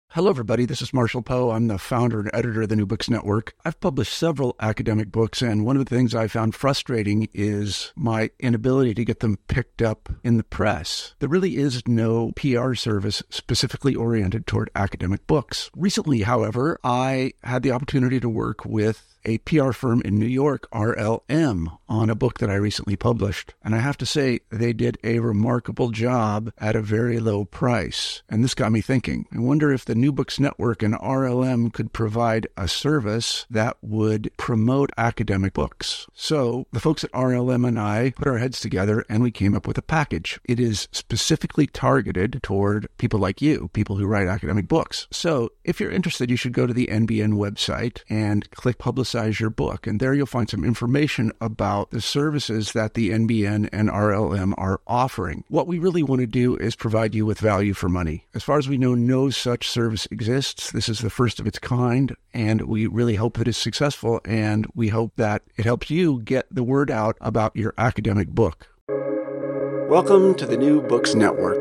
Hello, everybody. This is Marshall Poe. I'm the founder and editor of the New Books Network. I've published several academic books, and one of the things I found frustrating is my inability to get them picked up in the press. There really is no PR service specifically oriented toward academic books. Recently, however, I had the opportunity to work with a PR firm in New York, RLM, on a book that I recently published. And I have to say, they did a remarkable job at a very low price. And this got me thinking. I wonder if the New Books Network and RLM could provide a service that would promote academic books. So the folks at RLM and I put our heads together and we came up with a package. It is specifically targeted toward people like you, people who write academic books. So if you're interested, you should go to the NBN website and click Publicize Your Book. And there you'll find some information about the services that the NBN and RLM are offering. What we really want to do is provide you with value for money. As far as we know, no such service exists. This is the first of its kind, and we really hope that it's successful, and we hope that it helps you get the word out about your academic book. Welcome to the New Books Network.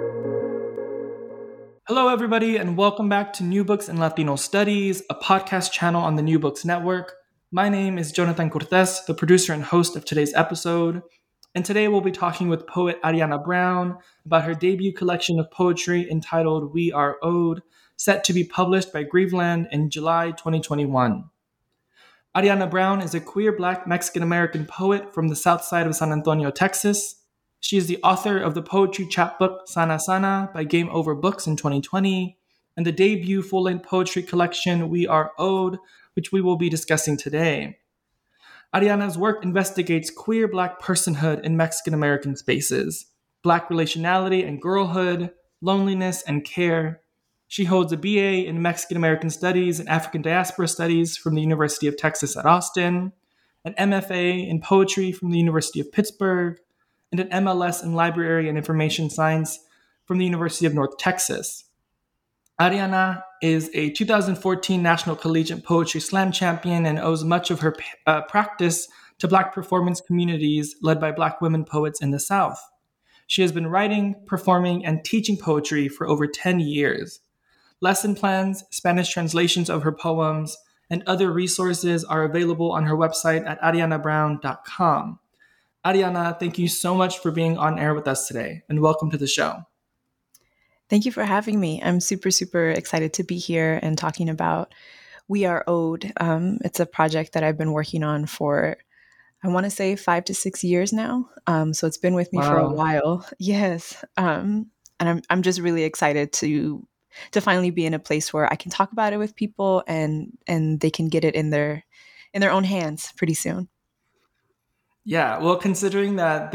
Hello, everybody, and welcome back to New Books in Latino Studies, a podcast channel on the New Books Network. My name is Jonathan Cortez, the producer and host of today's episode. And today we'll be talking with poet Ariana Brown about her debut collection of poetry entitled We Are Owed, set to be published by Grieveland in July 2021. Ariana Brown is a queer Black Mexican-American poet from the south side of San Antonio, Texas. She is the author of the poetry chapbook Sana Sana by Game Over Books in 2020, and the debut full-length poetry collection We Are Owed, which we will be discussing today. Ariana's work investigates queer Black personhood in Mexican-American spaces, Black relationality and girlhood, loneliness and care. She holds a BA in Mexican-American Studies and African Diaspora Studies from the University of Texas at Austin, an MFA in Poetry from the University of Pittsburgh, and an MLS in Library and Information Science from the University of North Texas. Ariana is a 2014 National Collegiate Poetry Slam champion and owes much of her practice to Black performance communities led by Black women poets in the South. She has been writing, performing, and teaching poetry for over 10 years. Lesson plans, Spanish translations of her poems, and other resources are available on her website at arianabrown.com. Ariana, thank you so much for being on air with us today, and welcome to the show. Thank you for having me. I'm super, super excited to be here and talking about We Are Owed. It's a project that I've been working on for, I want to say 5 to 6 years now. So it's been with me for a while. Yes. And I'm just really excited to finally be in a place where I can talk about it with people and they can get it in their own hands pretty soon. Yeah, well, considering that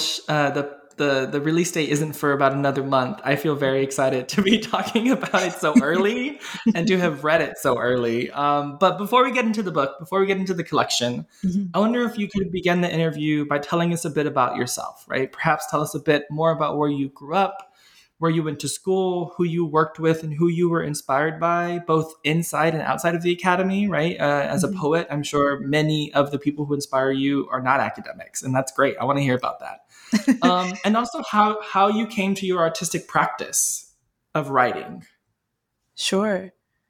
the release date isn't for about another month, I feel very excited to be talking about it so early and to have read it so early. But before we get into the book, before we get into the collection, I wonder if you could begin the interview by telling us a bit about yourself, right? Perhaps tell us a bit more about where you grew up, where you went to school, who you worked with, and who you were inspired by, both inside and outside of the academy, right? As a poet, I'm sure many of the people who inspire you are not academics, and that's great. I want to hear about that. And also how you came to your artistic practice of writing. Sure.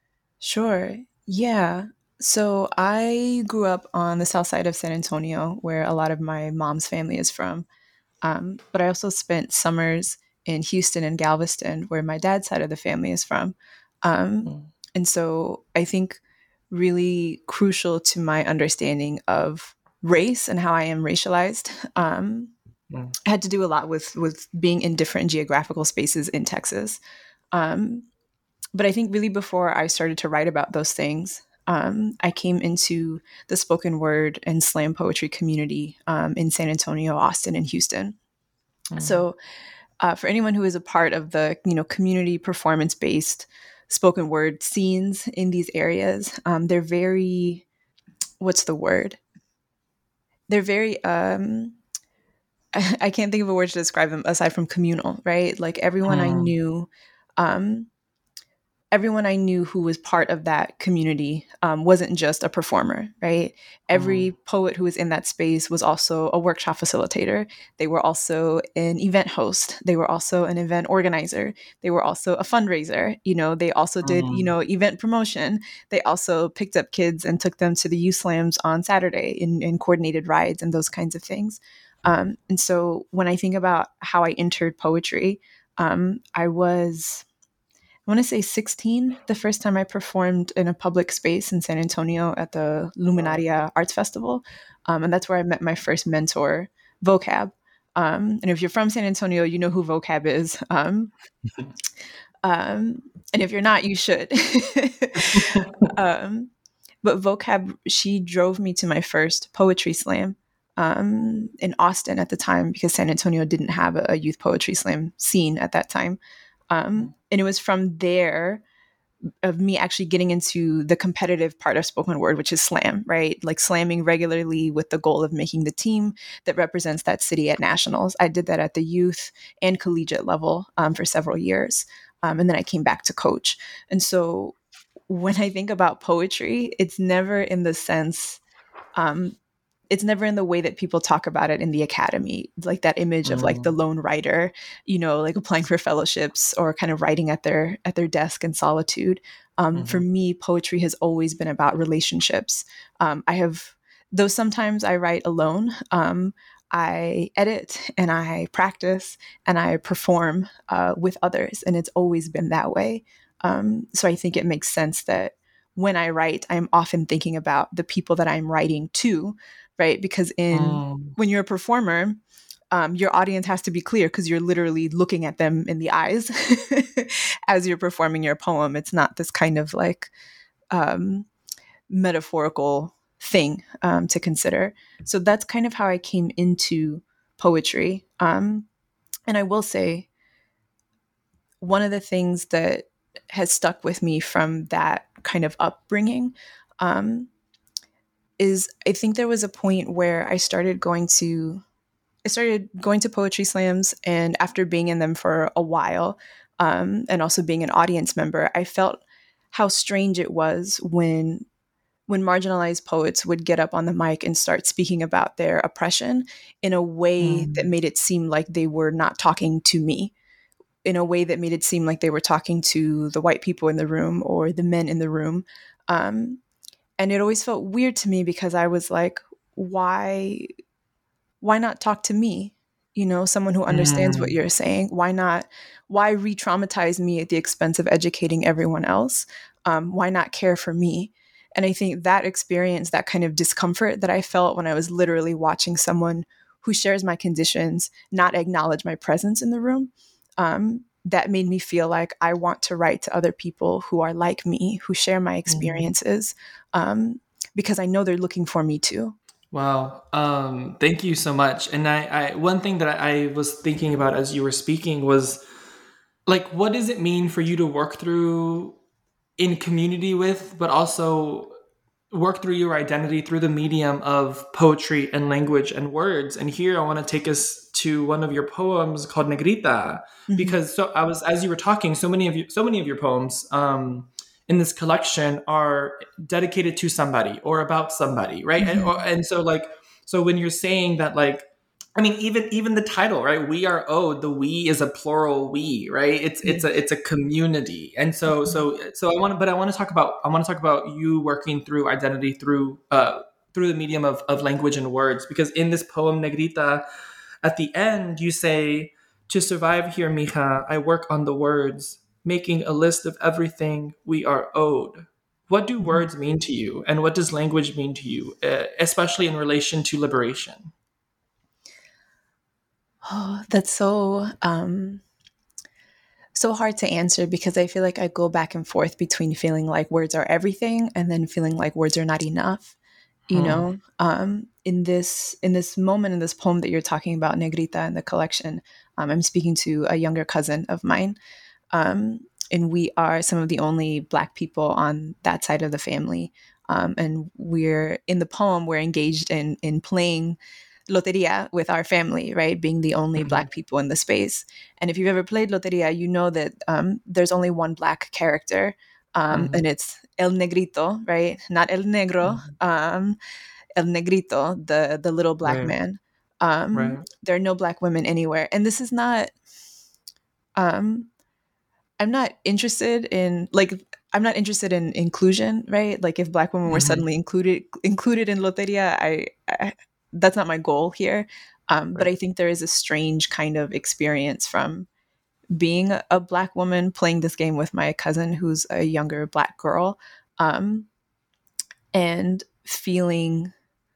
Yeah. So I grew up on the south side of San Antonio, where a lot of my mom's family is from. But I also spent summers in Houston and Galveston, where my dad's side of the family is from. And so I think really crucial to my understanding of race and how I am racialized had to do a lot with being in different geographical spaces in Texas. But I think really before I started to write about those things, I came into the spoken word and slam poetry community in San Antonio, Austin, and Houston. So for anyone who is a part of the community performance-based spoken word scenes in these areas, they're very, what's the word? They're very, I can't think of a word to describe them aside from communal, right? Like everyone I knew, everyone I knew who was part of that community wasn't just a performer, right? Every poet who was in that space was also a workshop facilitator. They were also an event host. They were also an event organizer. They were also a fundraiser. They also did, event promotion. They also picked up kids and took them to the youth slams on Saturday in coordinated rides and those kinds of things. And so when I think about how I entered poetry, I want to say 16, the first time I performed in a public space in San Antonio at the Luminaria Arts Festival. And that's where I met my first mentor, Vocab. And if you're from San Antonio, you know who Vocab is. And if you're not, you should. But Vocab, she drove me to my first poetry slam in Austin at the time, because San Antonio didn't have a youth poetry slam scene at that time. And it was from there of me actually getting into the competitive part of spoken word, which is slam, right? Like slamming regularly with the goal of making the team that represents that city at nationals. I did that at the youth and collegiate level for several years. And then I came back to coach. And so when I think about poetry, it's never in the sense, it's never in the way that people talk about it in the academy, like that image of like the lone writer, like applying for fellowships or kind of writing at their desk in solitude. For me, poetry has always been about relationships. Though sometimes I write alone, I edit and I practice and I perform with others, and it's always been that way. So I think it makes sense that when I write, I'm often thinking about the people that I'm writing to, right? Because when you're a performer, your audience has to be clear because you're literally looking at them in the eyes as you're performing your poem. It's not this kind of like metaphorical thing to consider. So that's kind of how I came into poetry. And I will say, one of the things that has stuck with me from that kind of upbringing is I think there was a point where I started going to poetry slams, and after being in them for a while, and also being an audience member, I felt how strange it was when marginalized poets would get up on the mic and start speaking about their oppression in a way that made it seem like they were not talking to me, in a way that made it seem like they were talking to the white people in the room or the men in the room. And it always felt weird to me because I was like, why not talk to me? Someone who understands what you're saying. Why re-traumatize me at the expense of educating everyone else? Why not care for me? And I think that experience, that kind of discomfort that I felt when I was literally watching someone who shares my conditions not acknowledge my presence in the room, that made me feel like I want to write to other people who are like me, who share my experiences, because I know they're looking for me too. Wow. Thank you so much. And I one thing that I was thinking about as you were speaking was, like, what does it mean for you to work through in community with, but also work through your identity through the medium of poetry and language and words? And here I want to take us to one of your poems called Negrita, because as you were talking, so many of your poems in this collection are dedicated to somebody or about somebody, right? And so when you're saying that, like, I mean, even the title, right? We are owed. The we is a plural we, right? It's a community, and so I want to talk about you working through identity through the medium of language and words, because in this poem Negrita, at the end you say, "To survive here, mija, I work on the words, making a list of everything we are owed." What do words mean to you, and what does language mean to you, especially in relation to liberation? Oh, that's so hard to answer, because I feel like I go back and forth between feeling like words are everything and then feeling like words are not enough. In this moment, in this poem that you're talking about, Negrita, in the collection, I'm speaking to a younger cousin of mine, and we are some of the only Black people on that side of the family. And we're in the poem, we're engaged in playing loteria with our family, right? Being the only Black people in the space. And if you've ever played loteria, you know that there's only one Black character And it's El Negrito, right? Not El Negro, El Negrito, the little black man. There are no black women anywhere. And this is not, I'm not interested in inclusion, right? Like if black women were suddenly included in Loteria, I that's not my goal here. But I think there is a strange kind of experience from being a black woman playing this game with my cousin who's a younger black girl, and feeling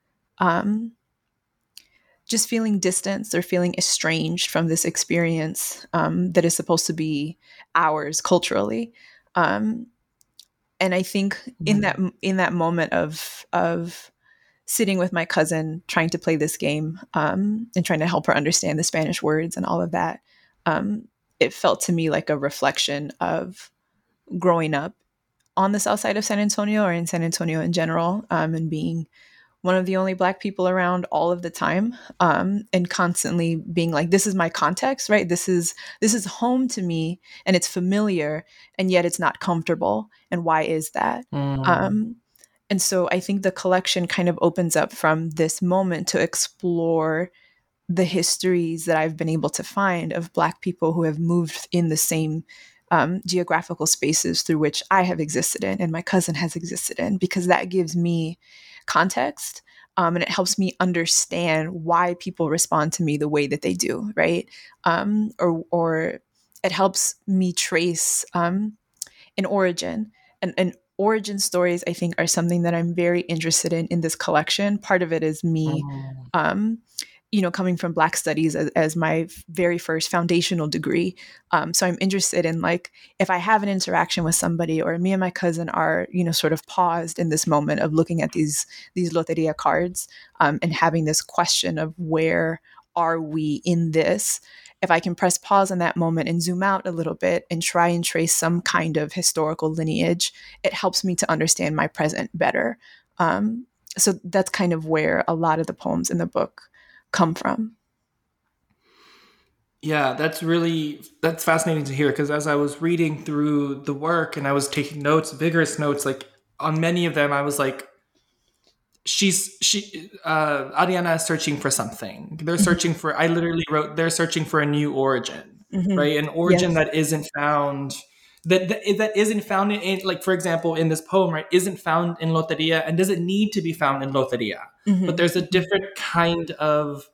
just feeling distanced or feeling estranged from this experience that is supposed to be ours culturally. And I think in that moment of sitting with my cousin, trying to play this game, and trying to help her understand the Spanish words and all of that, it felt to me like a reflection of growing up on the south side of San Antonio, or in San Antonio in general, and being one of the only black people around all of the time, and constantly being like, this is my context, right? This is home to me, and it's familiar, and yet it's not comfortable. And why is that? And so I think the collection kind of opens up from this moment to explore the histories that I've been able to find of black people who have moved in the same geographical spaces through which I have existed in and my cousin has existed in, because that gives me context, and it helps me understand why people respond to me the way that they do, right? Or it helps me trace an origin. And origin stories, I think, are something that I'm very interested in this collection. Part of it is me coming from Black Studies as my very first foundational degree. So I'm interested in, like, if I have an interaction with somebody, or me and my cousin are, sort of paused in this moment of looking at these Loteria cards, and having this question of where are we in this? If I can press pause in that moment and zoom out a little bit and try and trace some kind of historical lineage, it helps me to understand my present better. So that's kind of where a lot of the poems in the book come from. Yeah, that's fascinating to hear, because as I was reading through the work and I was taking notes, vigorous notes, like on many of them, I was like, Ariana is searching for something. They're searching for, I literally wrote, they're searching for a new origin, right? An origin that isn't found, that isn't found in, like, for example, in this poem, right, isn't found in Loteria and doesn't need to be found in Loteria. But there's a different kind of,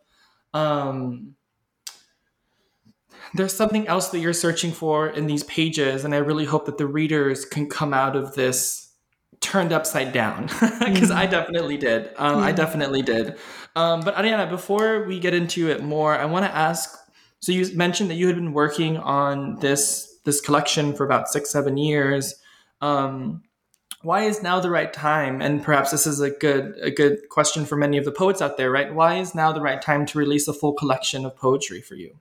there's something else that you're searching for in these pages. And I really hope that the readers can come out of this turned upside down, because I definitely did. I definitely did. But Ariana, before we get into it more, I want to ask, so you mentioned that you had been working on this collection for about 6-7 years. Why is now the right time? And perhaps this is a good question for many of the poets out there, right? Why is now the right time to release a full collection of poetry for you?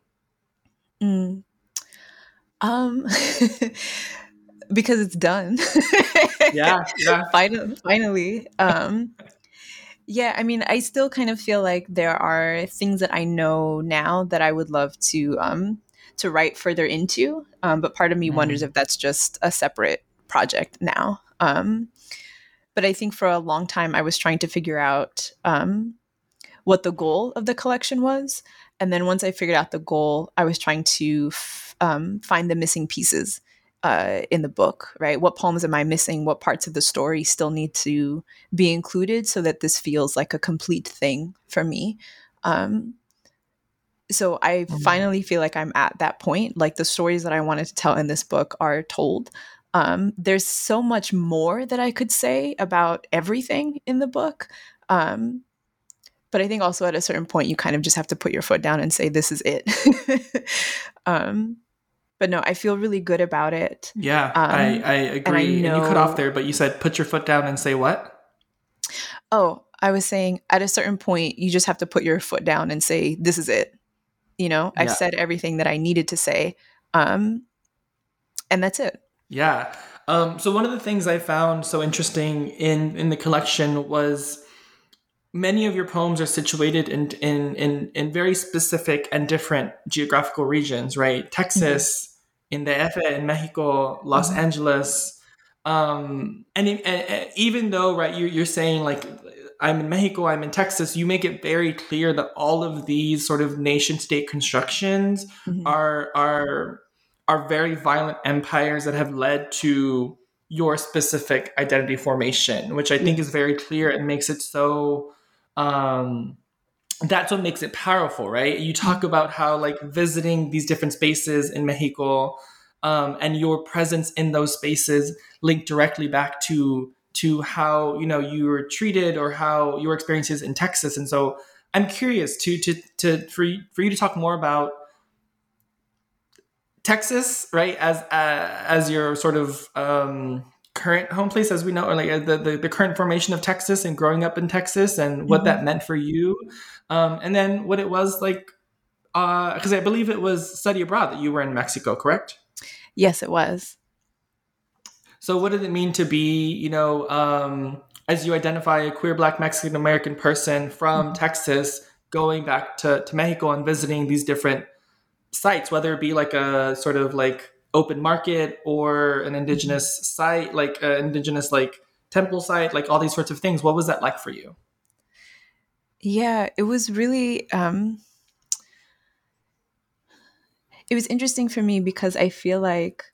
Because it's done. Yeah. Finally. Yeah, I mean, I still kind of feel like there are things that I know now that I would love to write further into. But part of me wonders if that's just a separate project now. But I think for a long time I was trying to figure out what the goal of the collection was. And then once I figured out the goal, I was trying to find the missing pieces in the book, right? What poems am I missing? What parts of the story still need to be included so that this feels like a complete thing for me? So I finally feel like I'm at that point. Like, the stories that I wanted to tell in this book are told. There's so much more that I could say about everything in the book. But I think also at a certain point, you kind of just have to put your foot down and say, this is it. But no, I feel really good about it. Yeah, I agree. And you cut off there, but you said put your foot down and say what? Oh, I was saying at a certain point, you just have to put your foot down and say, this is it. I've said everything that I needed to say. And that's it. Yeah. So one of the things I found so interesting in the collection was many of your poems are situated in very specific and different geographical regions, right? Texas, in the DF, in Mexico, Los Angeles, And even though, right, you're saying like, I'm in Mexico, I'm in Texas, you make it very clear that all of these sort of nation state constructions Mm-hmm. are very violent empires that have led to your specific identity formation, which I think is very clear and makes it so that's what makes it powerful, right? You talk about how like visiting these different spaces in Mexico, and your presence in those spaces link directly back to how you were treated or how your experiences in Texas. And so I'm curious for you to talk more about Texas, right? As your sort of current home place, as we know, or like the current formation of Texas and growing up in Texas and what that meant for you, and then what it was like. Because I believe it was study abroad that you were in Mexico, correct? Yes, it was. So what did it mean to be, as you identify a queer Black Mexican American person from Texas, going back to Mexico and visiting these different sites, whether it be like a sort of like open market or an indigenous site, like an indigenous like temple site, like all these sorts of things. What was that like for you? Yeah, it was really, it was interesting for me because I feel like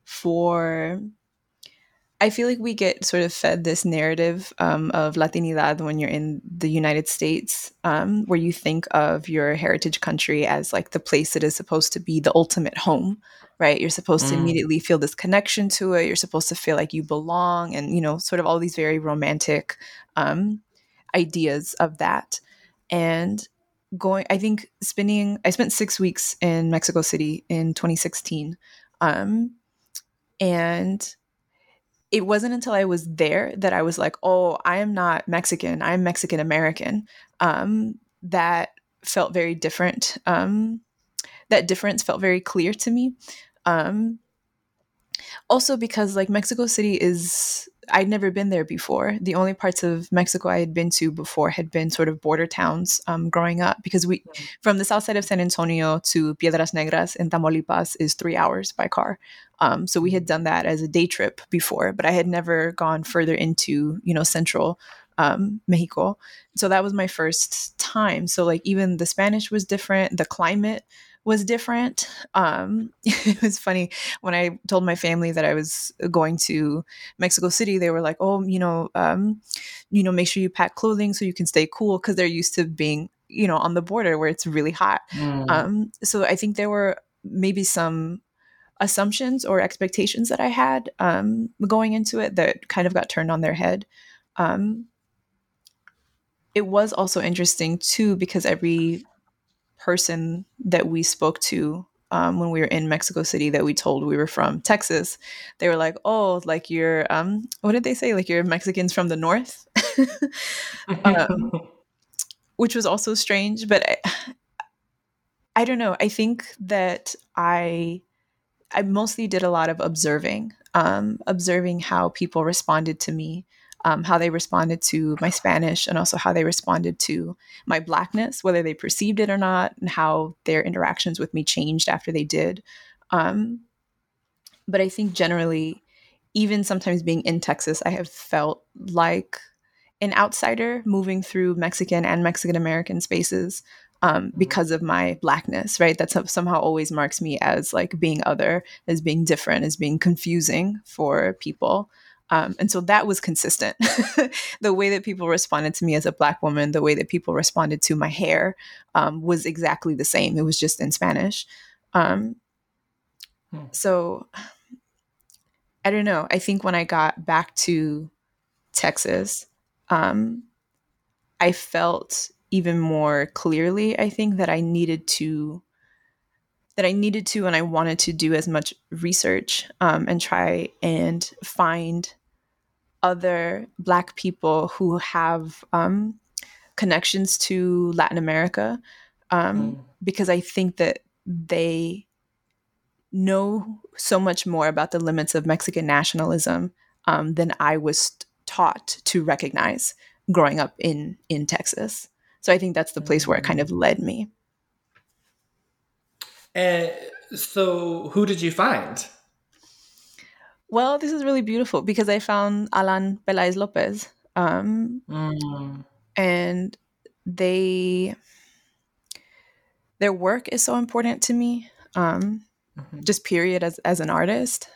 we get sort of fed this narrative of Latinidad when you're in the United States, where you think of your heritage country as like the place that is supposed to be the ultimate home, right? You're supposed to immediately feel this connection to it. You're supposed to feel like you belong, and sort of all these very romantic ideas of that. And I spent 6 weeks in Mexico City in 2016, and it wasn't until I was there that I was like, oh, I am not Mexican. I'm Mexican American. That felt very different. That difference felt very clear to me. Also because like Mexico City I'd never been there before. The only parts of Mexico I had been to before had been sort of border towns growing up, because from the south side of San Antonio to Piedras Negras in Tamaulipas is 3 hours by car. So we had done that as a day trip before, but I had never gone further into, central Mexico. So that was my first time. So like even the Spanish was different. The climate was different. It was funny when I told my family that I was going to Mexico City. They were like, "Oh, make sure you pack clothing so you can stay cool," because they're used to being, on the border where it's really hot. So I think there were maybe some assumptions or expectations that I had going into it that kind of got turned on their head. It was also interesting too, because every person that we spoke to when we were in Mexico City that we told we were from Texas, they were like, oh, like you're, what did they say? Like you're Mexicans from the North, which was also strange. But I don't know. I think that I mostly did a lot of observing how people responded to me, how they responded to my Spanish, and also how they responded to my Blackness, whether they perceived it or not, and how their interactions with me changed after they did. But I think generally, even sometimes being in Texas, I have felt like an outsider moving through Mexican and Mexican American spaces because of my Blackness, right? That somehow always marks me as like being other, as being different, as being confusing for people. And so that was consistent. The way that people responded to me as a Black woman, the way that people responded to my hair was exactly the same. It was just in Spanish. So I don't know. I think when I got back to Texas, I felt even more clearly, I think, that I needed to and I wanted to do as much research and try and find other Black people who have connections to Latin America, because I think that they know so much more about the limits of Mexican nationalism than I was taught to recognize growing up in Texas. So I think that's the place where it kind of led me. And so who did you find? Well, this is really beautiful because I found Alan Pelaez Lopez, Mm. and they their work is so important to me. Mhm. Just period as an artist.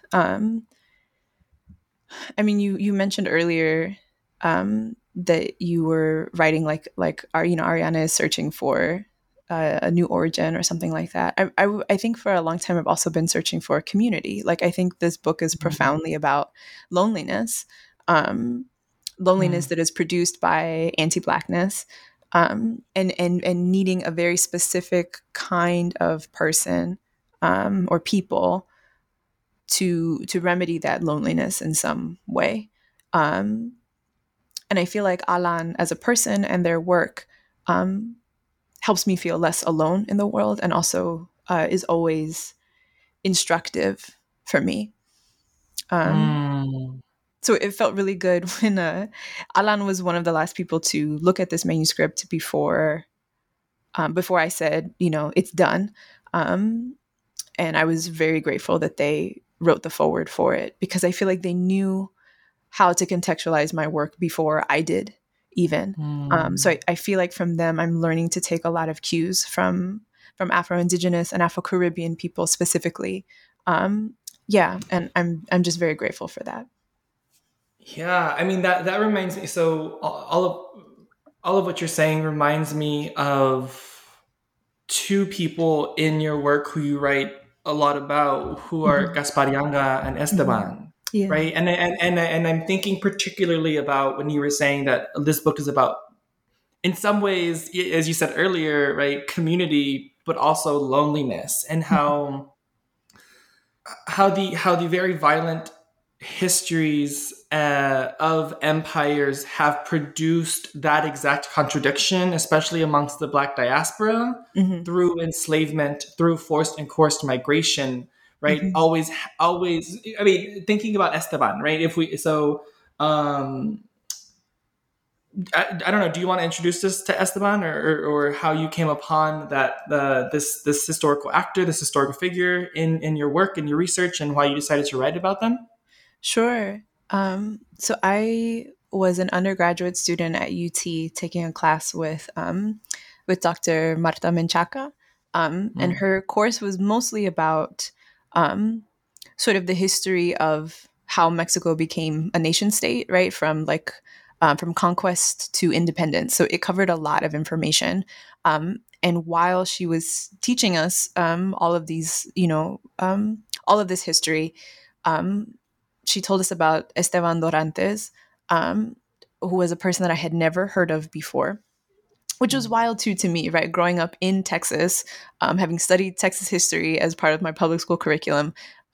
I mean, you mentioned earlier that you were writing like Ariana is searching for a new origin or something like that. I think for a long time I've also been searching for a community. Like I think this book is Mhm. profoundly about loneliness, um, loneliness Mm. that is produced by anti-blackness, and needing a very specific kind of person or people to remedy that loneliness in some way. Um, and I feel like Alan as a person and their work um, helps me feel less alone in the world, and also is always instructive for me. Um, Mm. so it felt really good when Alan was one of the last people to look at this manuscript before I said, it's done. Um, and I was very grateful that they wrote the forward for it, because I feel like they knew how to contextualize my work before I did, even. So Mm. I feel like from them, I'm learning to take a lot of cues from Afro-Indigenous and Afro-Caribbean people specifically. Yeah, and I'm just very grateful for that. Yeah, I mean that reminds me. So all of what you're saying reminds me of two people in your work who you write a lot about, who are Mhm. Gasparianga and Mhm. Esteban, Yeah. right? And I'm thinking particularly about when you were saying that this book is about, in some ways, as you said earlier, right, community, but also loneliness, and how the very violent histories of empires have produced that exact contradiction, especially amongst the Black diaspora, Mhm. through enslavement, through forced and coerced migration, right? Mhm. Always. I mean, thinking about Esteban, right? If we so. I don't know. Do you want to introduce this to Esteban, or how you came upon this historical actor, this historical figure in your work and your research, and why you decided to write about them? Sure. So I was an undergraduate student at UT taking a class with Dr. Marta Menchaca, and Mm. her course was mostly about um, sort of the history of how Mexico became a nation state, right? From conquest to independence. So it covered a lot of information. And while she was teaching us all of these, all of this history, um, she told us about Esteban Dorantes, um, who was a person that I had never heard of before, which was Mm. wild too to me, right? Growing up in Texas, having studied Texas history as part of my public school curriculum,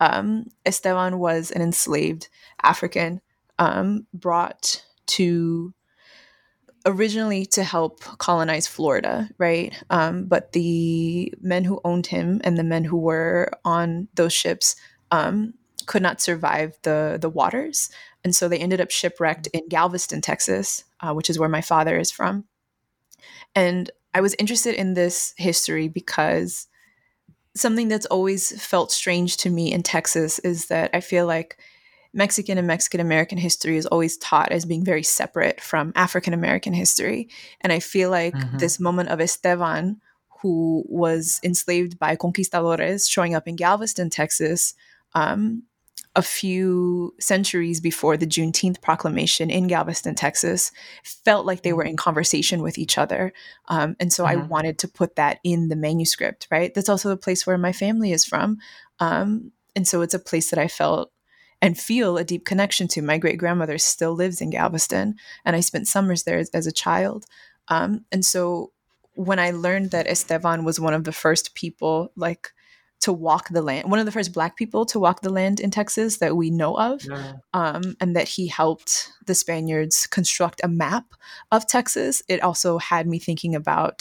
Esteban was an enslaved African, brought to originally to help colonize Florida, right? But the men who owned him and the men who were on those ships um, could not survive the waters, and so they ended up shipwrecked in Galveston, Texas, which is where my father is from. And I was interested in this history because something that's always felt strange to me in Texas is that I feel like Mexican and Mexican American history is always taught as being very separate from African American history. And I feel like Mhm. this moment of Esteban, who was enslaved by conquistadores, showing up in Galveston, Texas, um, a few centuries before the Juneteenth proclamation in Galveston, Texas, felt like they were in conversation with each other. And so I Mhm. wanted to put that in the manuscript, right? That's also a place where my family is from. And so it's a place that I felt and feel a deep connection to. My great grandmother still lives in Galveston, and I spent summers there as a child. And so when I learned that Esteban was one of the first people, like, to walk the land, one of the first Black people to walk the land in Texas that we know of, Yeah. and that he helped the Spaniards construct a map of Texas, it also had me thinking about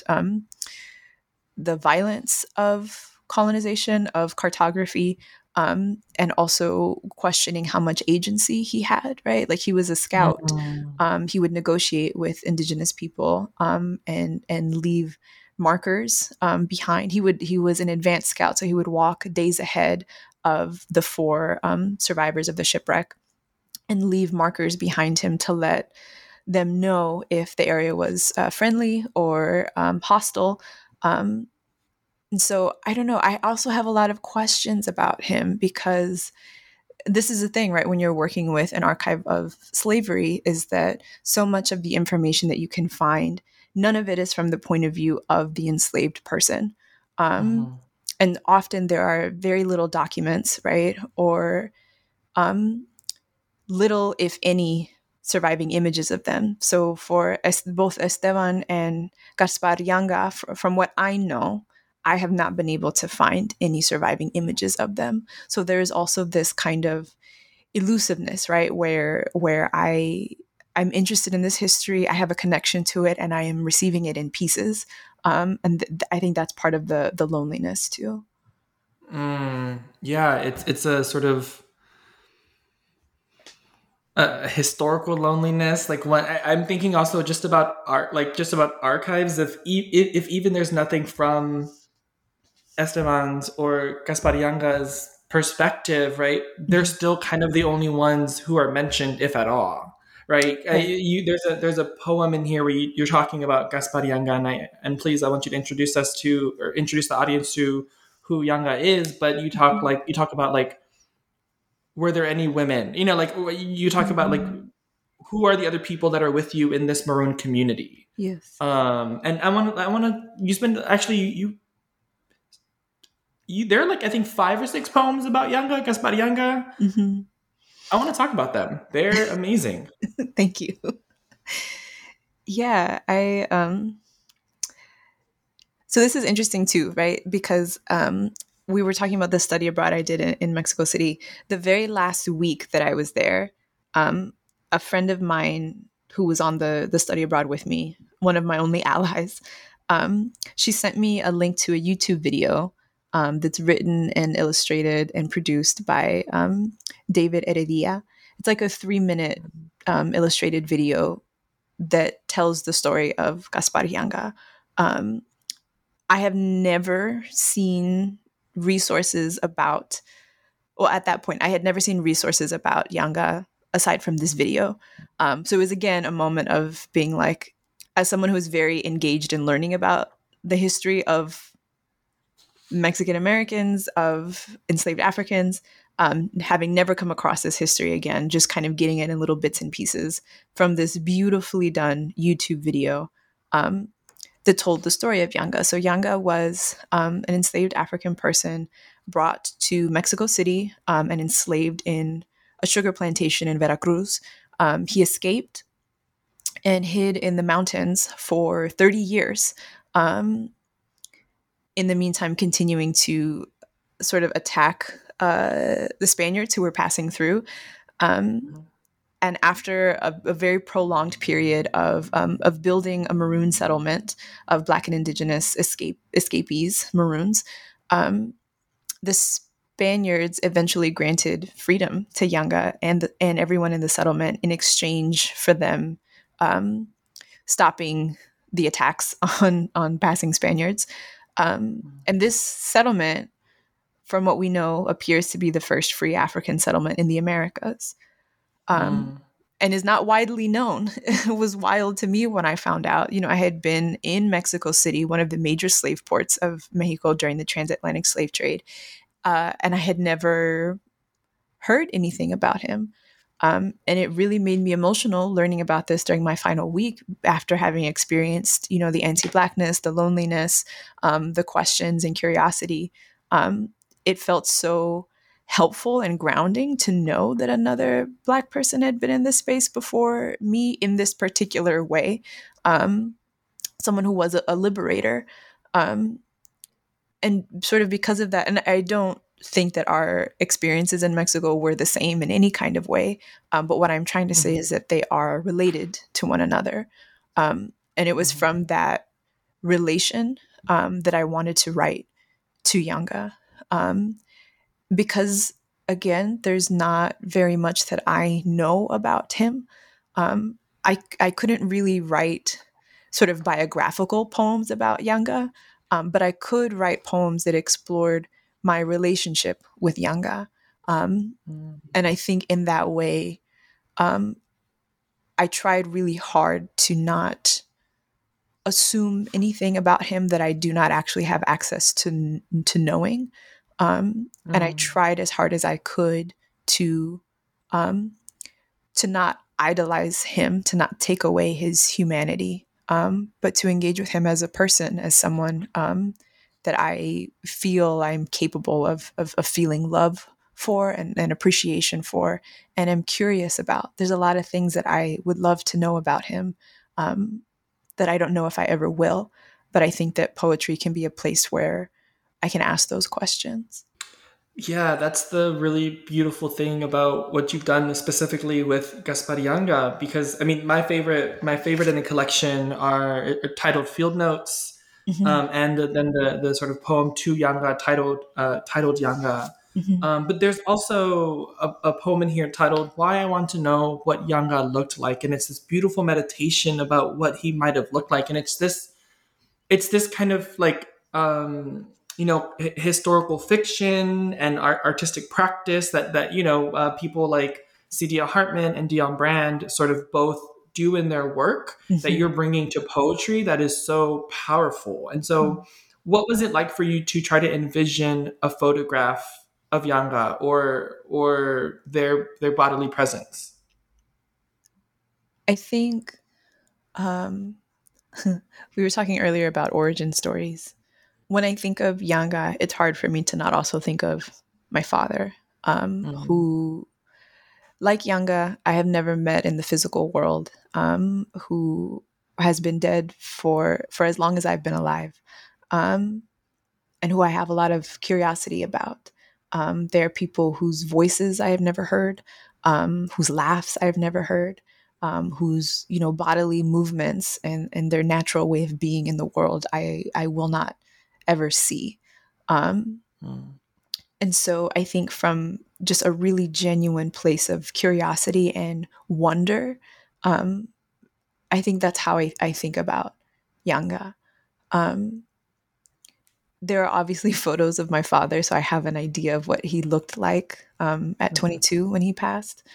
the violence of colonization, of cartography, and also questioning how much agency he had, right? Like he was a scout. Mhm. He would negotiate with indigenous people and leave markers behind. He was an advanced scout, so he would walk days ahead of the four survivors of the shipwreck and leave markers behind him to let them know if the area was friendly or hostile. And so I don't know. I also have a lot of questions about him because this is the thing, right? When you're working with an archive of slavery, is that so much of the information that you can find, none of it is from the point of view of the enslaved person. And often there are very little documents, right? Or little, if any, surviving images of them. So for both Esteban and Gaspar Yanga, from what I know, I have not been able to find any surviving images of them. So there's also this kind of elusiveness, right? Where I'm interested in this history, I have a connection to it, and I am receiving it in pieces. I think that's part of the loneliness too. Yeah, it's a sort of historical loneliness. Like when I'm thinking also just about art, like just about archives. If even there's nothing from Esteban's or Gaspar Yanga's perspective, right? They're still kind of the only ones who are mentioned, if at all, right? There's a poem in here where you're talking about Gaspar Yanga, and please, I want you to introduce the audience to who Yanga is. But you talk about like, were there any women? Like you talk about like, who are the other people that are with you in this Maroon community? Yes. And I want to. You spend actually you there are like I think 5 or 6 poems about Yanga, Gaspar Yanga. I want to talk about them. They're amazing. Thank you. Yeah, so this is interesting too, right? Because we were talking about the study abroad I did in Mexico City. The very last week that I was there, a friend of mine who was on the study abroad with me, one of my only allies, she sent me a link to a YouTube video that's written and illustrated and produced by David Heredia. It's like a 3-minute illustrated video that tells the story of Gaspar Yanga. I have never seen resources about, well, at that point, I had never seen resources about Yanga aside from this video. So it was, again, a moment of being like, as someone who is very engaged in learning about the history of Mexican Americans, of enslaved Africans, having never come across this history again, just kind of getting it in little bits and pieces from this beautifully done YouTube video that told the story of Yanga. So Yanga was an enslaved African person brought to Mexico City and enslaved in a sugar plantation in Veracruz. He escaped and hid in the mountains for 30 years. In the meantime, continuing to sort of attack the Spaniards who were passing through. And after a very prolonged period of building a Maroon settlement of Black and Indigenous escapees, Maroons, the Spaniards eventually granted freedom to Yanga and everyone in the settlement in exchange for them stopping the attacks on passing Spaniards. And this settlement, from what we know, appears to be the first free African settlement in the Americas. And is not widely known. It was wild to me when I found out. I had been in Mexico City, one of the major slave ports of Mexico during the transatlantic slave trade, and I had never heard anything about him. And it really made me emotional learning about this during my final week after having experienced, the anti-Blackness, the loneliness, the questions and curiosity. It felt so helpful and grounding to know that another Black person had been in this space before me in this particular way. Someone who was a liberator. And sort of because of that, and I don't think that our experiences in Mexico were the same in any kind of way. But what I'm trying to say is that they are related to one another. And it was from that relation that I wanted to write to Yanga. Because, again, there's not very much that I know about him. I couldn't really write sort of biographical poems about Yanga, but I could write poems that explored my relationship with Yanga. And I think in that way, I tried really hard to not assume anything about him that I do not actually have access to knowing. And I tried as hard as I could to not idolize him, to not take away his humanity, but to engage with him as a person, as someone that I feel I'm capable of feeling love for and appreciation for, and am curious about. There's a lot of things that I would love to know about him that I don't know if I ever will, but I think that poetry can be a place where I can ask those questions. Yeah, that's the really beautiful thing about what you've done specifically with Gaspar Yanga, because I mean, my favorite in the collection are titled Field Notes, and then the sort of poem to Yanga titled Yanga. But there's also a poem in here titled Why I Want to Know What Yanga Looked Like, and it's this beautiful meditation about what he might have looked like, and it's this kind of like historical fiction and artistic practice that people like Saidiya Hartman and Dion Brand sort of both do in their work that you're bringing to poetry that is so powerful. And so what was it like for you to try to envision a photograph of Yanga or their bodily presence? I think we were talking earlier about origin stories. When I think of Yanga, it's hard for me to not also think of my father, who, like Yanga, I have never met in the physical world, who has been dead for as long as I've been alive, and who I have a lot of curiosity about. There are people whose voices I have never heard, whose laughs I have never heard, whose bodily movements and their natural way of being in the world I will not ever see. And so I think from just a really genuine place of curiosity and wonder, I think that's how I think about Yanga. There are obviously photos of my father, so I have an idea of what he looked like at 22 when he passed.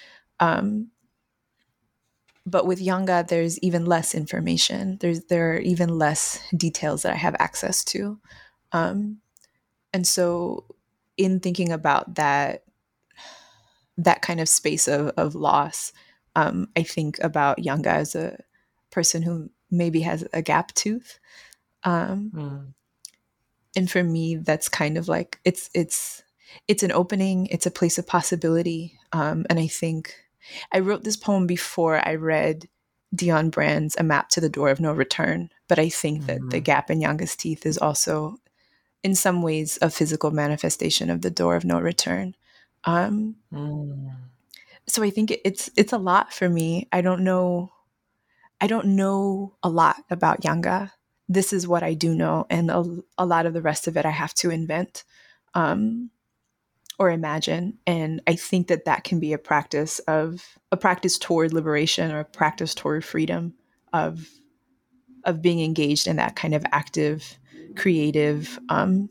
But with Yanga, there's even less information. There are even less details that I have access to. And so in thinking about that kind of space of loss, I think about Yanga as a person who maybe has a gap tooth. And for me, that's kind of like, it's an opening, it's a place of possibility. And I think I wrote this poem before I read Dion Brand's A Map to the Door of No Return, but I think that the gap in Yanga's teeth is also, in some ways, a physical manifestation of the door of no return. So I think it's a lot for me. I don't know a lot about Yanga. This is what I do know, and a lot of the rest of it I have to invent or imagine. And I think that can be a practice toward liberation, or a practice toward freedom of being engaged in that kind of active, creative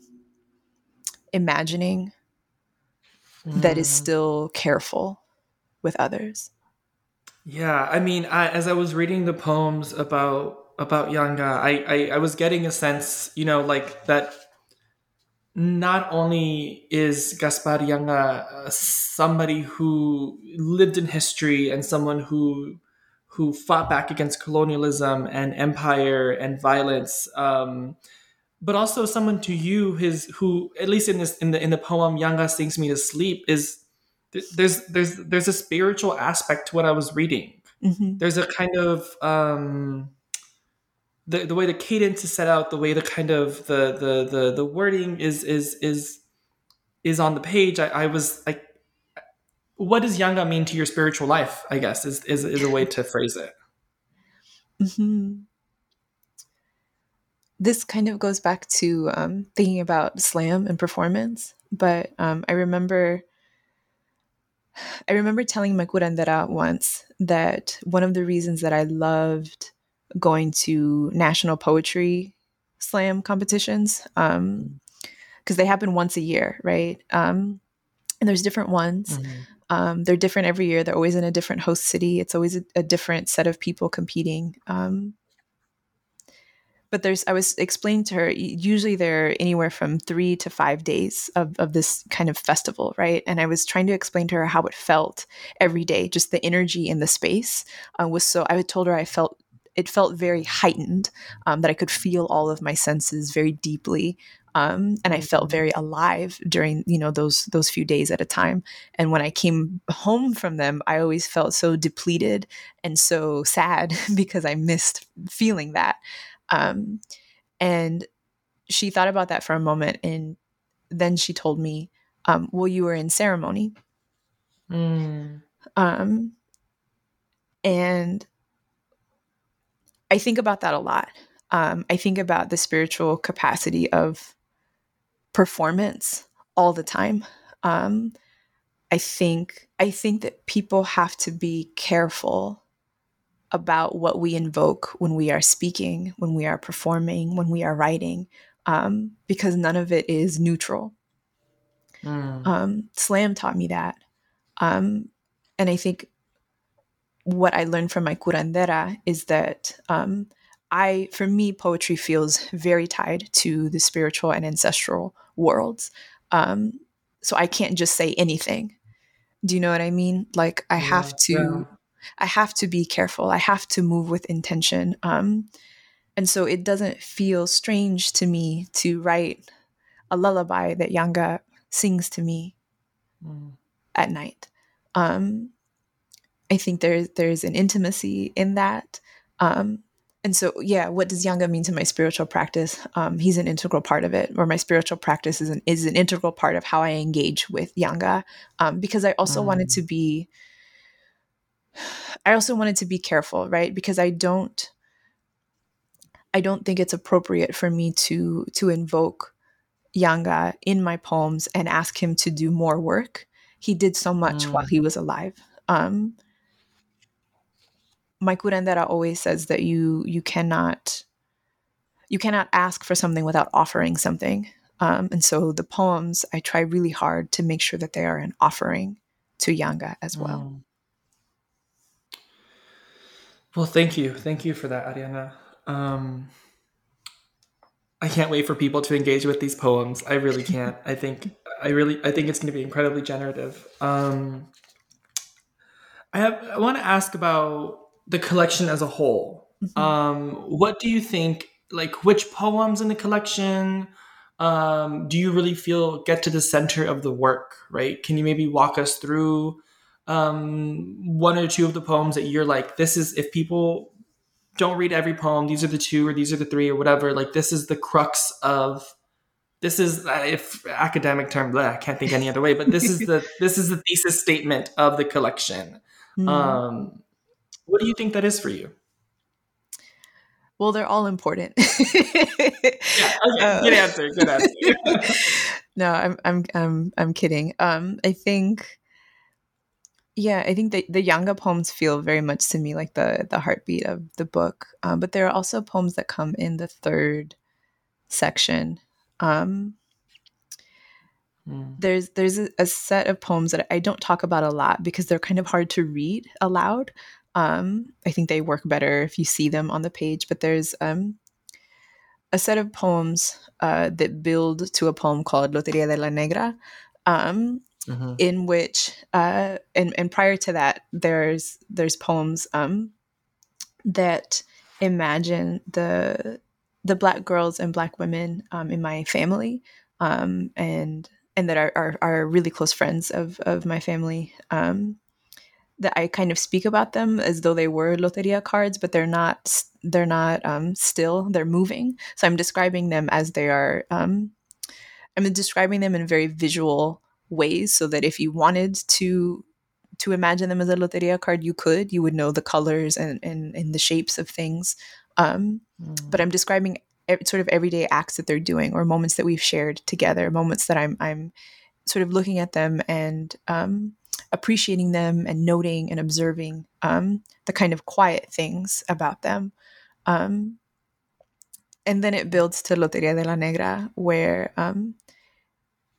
imagining that is still careful with others. Yeah, I mean, as I was reading the poems about Yanga, I was getting a sense, like that. Not only is Gaspar Yanga somebody who lived in history and someone who fought back against colonialism and empire and violence, but also someone to you who at least in the poem Yanga Sings Me to Sleep is there's a spiritual aspect to what I was reading. There's a kind of the way the cadence is set out, the way the kind of the wording is on the page. I was like, what does Yanga mean to your spiritual life? I guess is a way to phrase it. This kind of goes back to thinking about slam and performance, but I remember telling my curandera once that one of the reasons that I loved going to national poetry slam competitions, because they happen once a year, right? And there's different ones. They're different every year. They're always in a different host city. It's always a different set of people competing. But I was explaining to her, usually they're anywhere from 3 to 5 days of this kind of festival, right? And I was trying to explain to her how it felt every day, just the energy in the space was so, I told her it felt very heightened, that I could feel all of my senses very deeply. And I felt very alive during, those few days at a time. And when I came home from them, I always felt so depleted and so sad because I missed feeling that. And she thought about that for a moment, and then she told me, well, you were in ceremony. And I think about that a lot. I think about the spiritual capacity of performance all the time. I think that people have to be careful about what we invoke when we are speaking, when we are performing, when we are writing, because none of it is neutral. Slam taught me that. And I think what I learned from my curandera is that for me, poetry feels very tied to the spiritual and ancestral worlds. So I can't just say anything. Do you know what I mean? Like I have to be careful. I have to move with intention. And so it doesn't feel strange to me to write a lullaby that Yanga sings to me at night. I think there's an intimacy in that. And so, what does Yanga mean to my spiritual practice? He's an integral part of it, or my spiritual practice is an integral part of how I engage with Yanga, because I also wanted to be careful, right? Because I don't think it's appropriate for me to invoke Yanga in my poems and ask him to do more work. He did so much while he was alive. My curandera always says that you cannot ask for something without offering something. And so the poems, I try really hard to make sure that they are an offering to Yanga as well. Well, thank you. Thank you for that, Ariana. I can't wait for people to engage with these poems. I really can't. I think it's going to be incredibly generative. I want to ask about the collection as a whole. What do you think, like which poems in the collection do you really feel get to the center of the work, right? Can you maybe walk us through one or two of the poems that you're like, this is, if people don't read every poem, these are the 2 or these are the 3 or whatever, like this is the crux of, this is, if academic term, I can't think any other way, but this is the thesis statement of the collection. What do you think that is for you? Well, they're all important. Good answer. No, I'm kidding. I think the Yanga poems feel very much to me like the heartbeat of the book. But there are also poems that come in the 3rd section. There's a set of poems that I don't talk about a lot because they're kind of hard to read aloud. I think they work better if you see them on the page, but there's a set of poems that build to a poem called Loteria de la Negra, in which, and prior to that, there's poems that imagine the Black girls and Black women in my family, and that are really close friends of my family, that I kind of speak about them as though they were loteria cards, but they're not still, they're moving. So I'm describing them as they are, I'm describing them in very visual ways so that if you wanted to imagine them as a loteria card, you would know the colors and the shapes of things. But I'm describing sort of everyday acts that they're doing or moments that we've shared together, moments that I'm sort of looking at them and appreciating them and noting and observing the kind of quiet things about them. And then it builds to Loteria de la Negra, where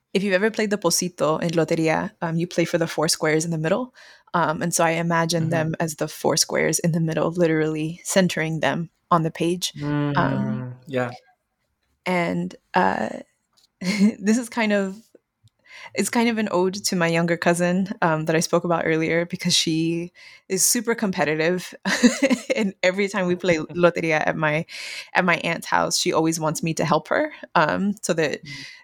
if you've ever played the Pocito in Loteria, you play for the four squares in the middle. And so I imagine them as the four squares in the middle, literally centering them on the page. Yeah. And this is it's kind of an ode to my younger cousin that I spoke about earlier, because she is super competitive. And every time we play Loteria at my aunt's house, she always wants me to help her, so that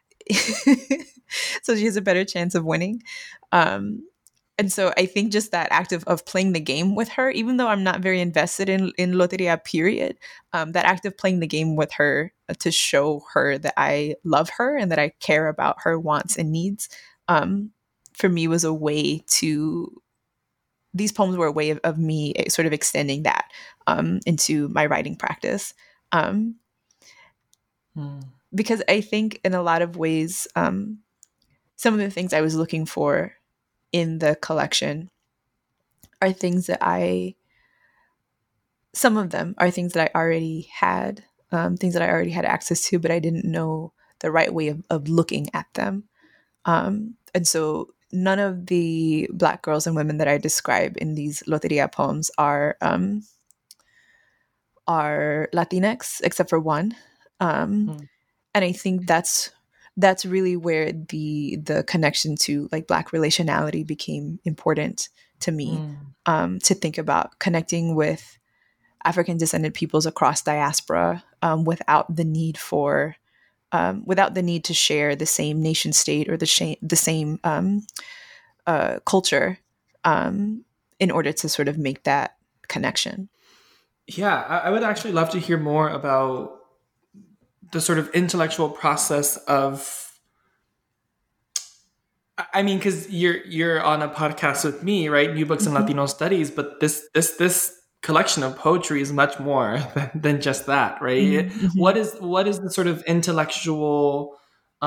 so she has a better chance of winning. And so I think just that act of playing the game with her, even though I'm not very invested in Loteria, period, that act of playing the game with her to show her that I love her and that I care about her wants and needs, for me was a way to, these poems were a way of me sort of extending that into my writing practice. Because I think in a lot of ways, some of the things I was looking for in the collection are things that some of them are things that I already had, things that I already had access to, but I didn't know the right way of looking at them. And so none of the Black girls and women that I describe in these Loteria poems are Latinx, except for one. And I think that's really where the connection to like Black relationality became important to me, to think about connecting with African descended peoples across diaspora, without the need to share the same nation state or the same culture, in order to sort of make that connection. Yeah, I would actually love to hear more about the sort of intellectual process of, I mean, because you're on a podcast with me, right? New Books in Latino Studies, but this collection of poetry is much more than just that, right? What is the sort of intellectual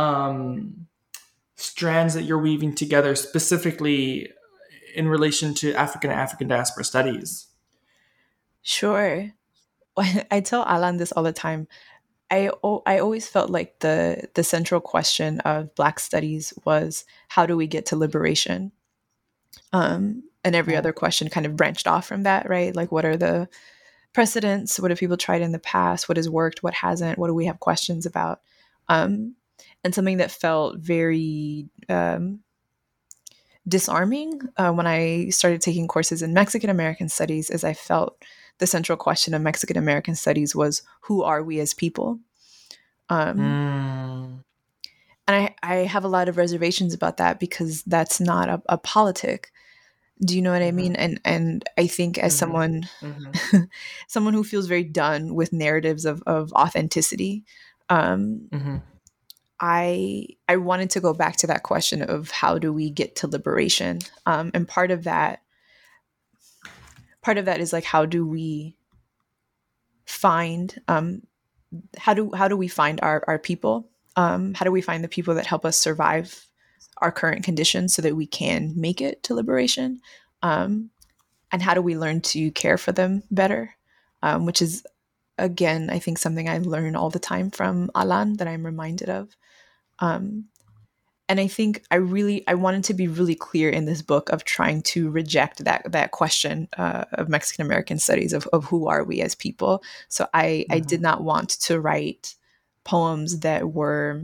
strands that you're weaving together specifically in relation to African diaspora studies? Sure. I tell Alan this all the time. I always felt like the central question of Black studies was, how do we get to liberation? And every other question kind of branched off from that, right? Like, what are the precedents? What have people tried in the past? What has worked? What hasn't? What do we have questions about? And something that felt very disarming when I started taking courses in Mexican American studies is I felt the central question of Mexican American studies was, who are we as people? And I have a lot of reservations about that, because that's not a politic. Do you know what I mean? And I think as someone who feels very done with narratives of authenticity, I wanted to go back to that question of, how do we get to liberation? And part of that is like, how do we find how do we find our people? How do we find the people that help us survive our current conditions so that we can make it to liberation? And how do we learn to care for them better? Which is, again, I think something I learn all the time from Alan that I'm reminded of. And I think I wanted to be really clear in this book of trying to reject that question of Mexican American studies of who are we as people. So I did not want to write poems that were,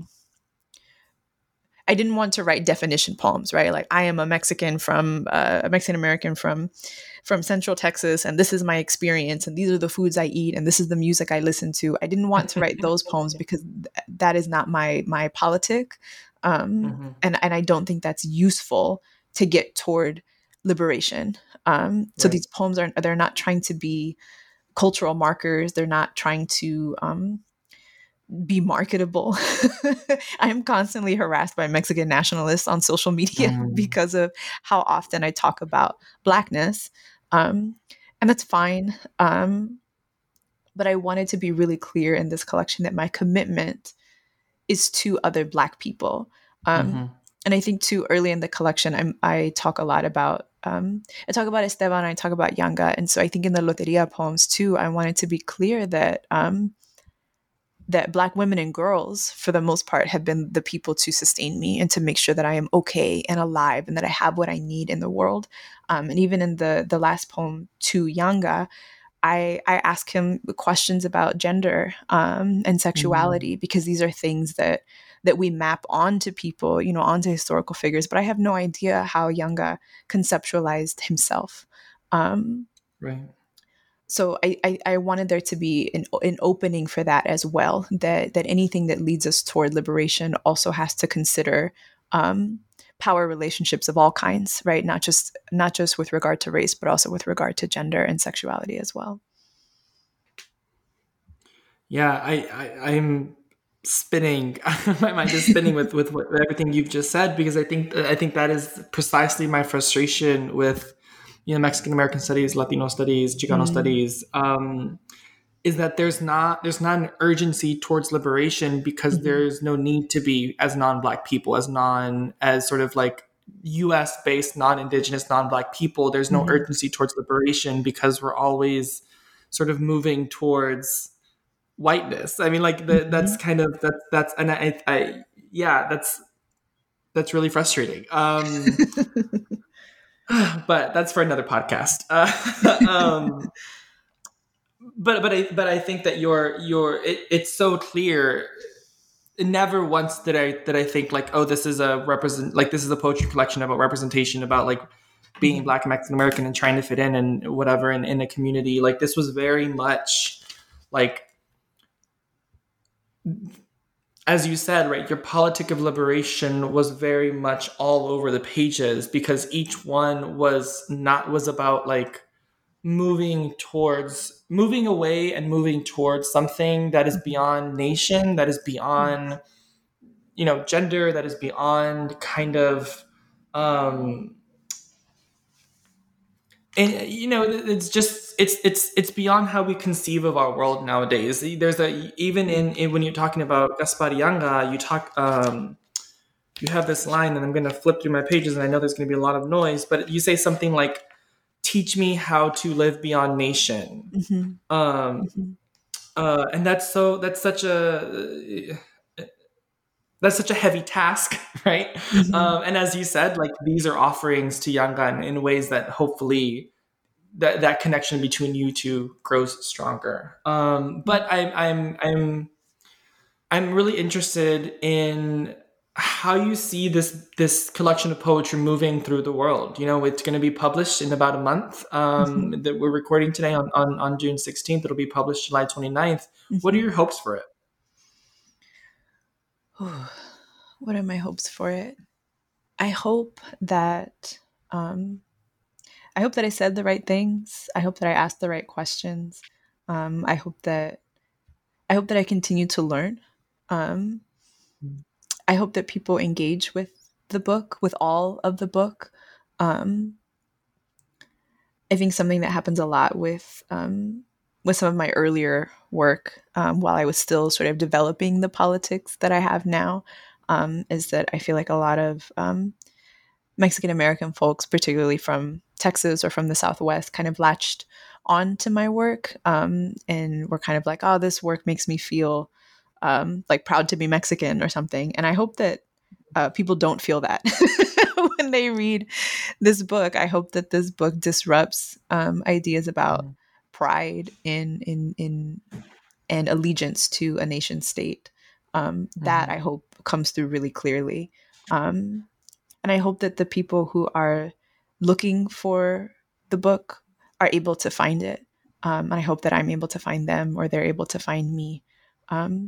I didn't want to write definition poems, right? Like, I am a Mexican American from Central Texas, and this is my experience, and these are the foods I eat, and this is the music I listen to. I didn't want to write those poems because that is not my politic. And I don't think that's useful to get toward liberation. So these poems they're not trying to be cultural markers. They're not trying to be marketable. I am constantly harassed by Mexican nationalists on social media because of how often I talk about Blackness. And that's fine. But I wanted to be really clear in this collection that my commitment is to other Black people. And I think too, early in the collection, I talk a lot about, I talk about Esteban, I talk about Yanga. And so I think in the Loteria poems too, I wanted to be clear that that Black women and girls, for the most part, have been the people to sustain me and to make sure that I am okay and alive and that I have what I need in the world. And even in the last poem to Yanga, I ask him questions about gender and sexuality, because these are things that we map onto people, onto historical figures. But I have no idea how Yanga conceptualized himself. Right. So I wanted there to be an opening for that as well, that anything that leads us toward liberation also has to consider power relationships of all kinds, right? Not just with regard to race, but also with regard to gender and sexuality as well. Yeah, I'm spinning. My mind is spinning with everything you've just said, because I think that is precisely my frustration with Mexican American studies, Latino studies, Chicano studies. Is that there's not an urgency towards liberation, because there's no need to be, as non-Black people, as sort of like U.S. based non-Indigenous non-Black people. There's no urgency towards liberation, because we're always sort of moving towards whiteness. I mean, like that's kind of that's and I yeah, that's really frustrating. But that's for another podcast. But I think that it's so clear. Never once did I think like, oh, this is this is a poetry collection about representation, about like being Black and Mexican American and trying to fit in and whatever in a community. Like, this was very much like, as you said, right, your politic of liberation was very much all over the pages, because each one was about like moving away and moving towards something that is beyond nation, that is beyond gender, that is beyond kind of and it's just it's beyond how we conceive of our world nowadays. There's even in when you're talking about Gaspar Yanga, you have this line, and I'm going to flip through my pages, and I know there's going to be a lot of noise, but you say something like, "Teach me how to live beyond nation," and that's such a heavy task, right? And as you said, like, these are offerings to Yangan in ways that hopefully that connection between you two grows stronger. But I'm really interested in how you see this collection of poetry moving through the world. It's going to be published in about a month. That we're recording today on June 16th. It'll be published July 29th. What are your hopes for it? What are my hopes for it? I hope that I said the right things. I hope that I asked the right questions. I hope that I continue to learn. I hope that people engage with the book, with all of the book. I think something that happens a lot with some of my earlier work, while I was still sort of developing the politics that I have now, is that I feel like a lot of Mexican American folks, particularly from Texas or from the Southwest, kind of latched on to my work, and were kind of like, oh, this work makes me feel like proud to be Mexican or something. And I hope that people don't feel that when they read this book. I hope that this book disrupts ideas about pride in and allegiance to a nation state. That I hope comes through really clearly. And I hope that the people who are looking for the book are able to find it. And I hope that I'm able to find them, or they're able to find me. I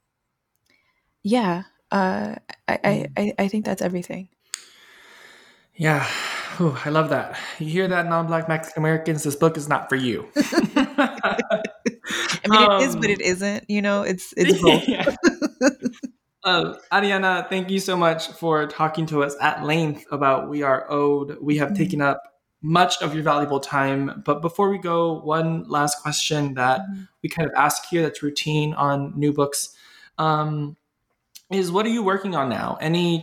think that's everything. Yeah. Ooh, I love that. You hear that, non-Black Mexican Americans? This book is not for you. I mean, it is, but it isn't. It's both. Yeah. Ariana, thank you so much for talking to us at length about We Are Owed. We have taken up much of your valuable time. But before we go, one last question that we kind of ask here that's routine on New Books is, what are you working on now? Any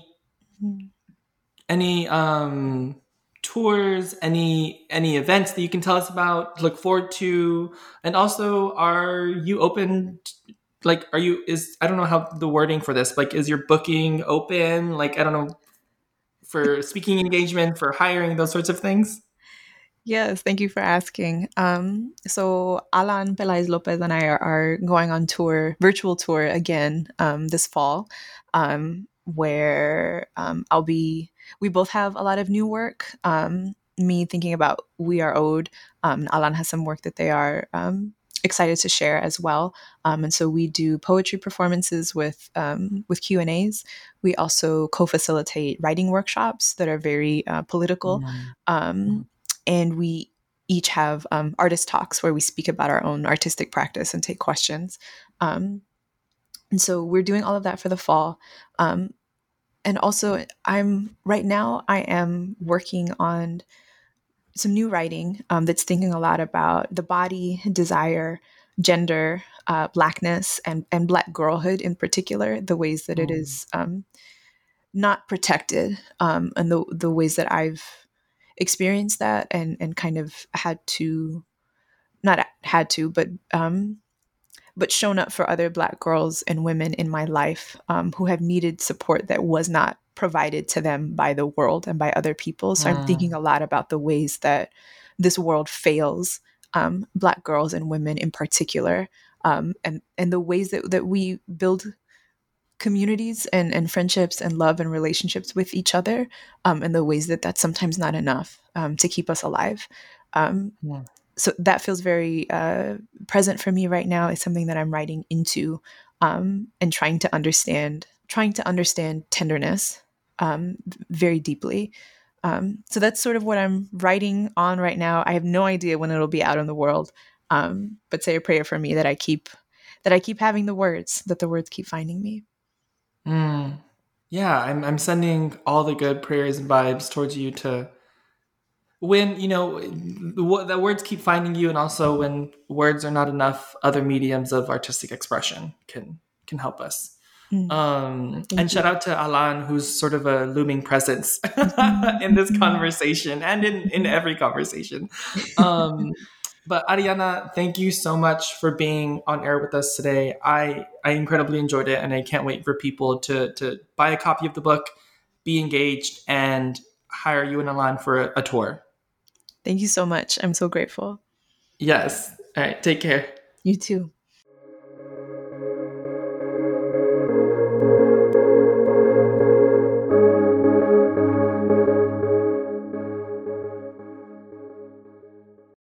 tours, any events that you can tell us about, look forward to? And also, are you open like, I don't know how the wording for this, like, is your booking open? Like, I don't know, for speaking engagement, for hiring, those sorts of things? Yes, thank you for asking. So Alan Pelaez Lopez and I are going on tour, virtual tour again this fall, where we both have a lot of new work. Me thinking about We Are Owed. Alan has some work that they are excited to share as well. And so we do poetry performances with Q&As. We also co-facilitate writing workshops that are very political. And we each have artist talks where we speak about our own artistic practice and take questions. And so we're doing all of that for the fall. And also, right now I am working on some new writing that's thinking a lot about the body, desire, gender, Blackness, and Black girlhood in particular, the ways that it is not protected, and the ways that I've experienced that and kind of not had to, but shown up for other Black girls and women in my life who have needed support that was not provided to them by the world and by other people. So I'm thinking a lot about the ways that this world fails Black girls and women in particular, and the ways that we build communities and friendships and love and relationships with each other, and the ways that that's sometimes not enough to keep us alive. So that feels very present for me right now. It's something that I'm writing into, and trying to understand tenderness very deeply. So that's sort of what I'm writing on right now. I have no idea when it'll be out in the world, but say a prayer for me that I keep having the words, that the words keep finding me. Yeah, I'm sending all the good prayers and vibes towards you to when the words keep finding you, and also when words are not enough, other mediums of artistic expression can help us. And shout out to Alan, who's sort of a looming presence in this conversation and in every conversation. But Ariana, thank you so much for being on air with us today. I incredibly enjoyed it, and I can't wait for people to buy a copy of the book, be engaged, and hire you and Alan for a tour. Thank you so much. I'm so grateful. Yes. All right. Take care. You too.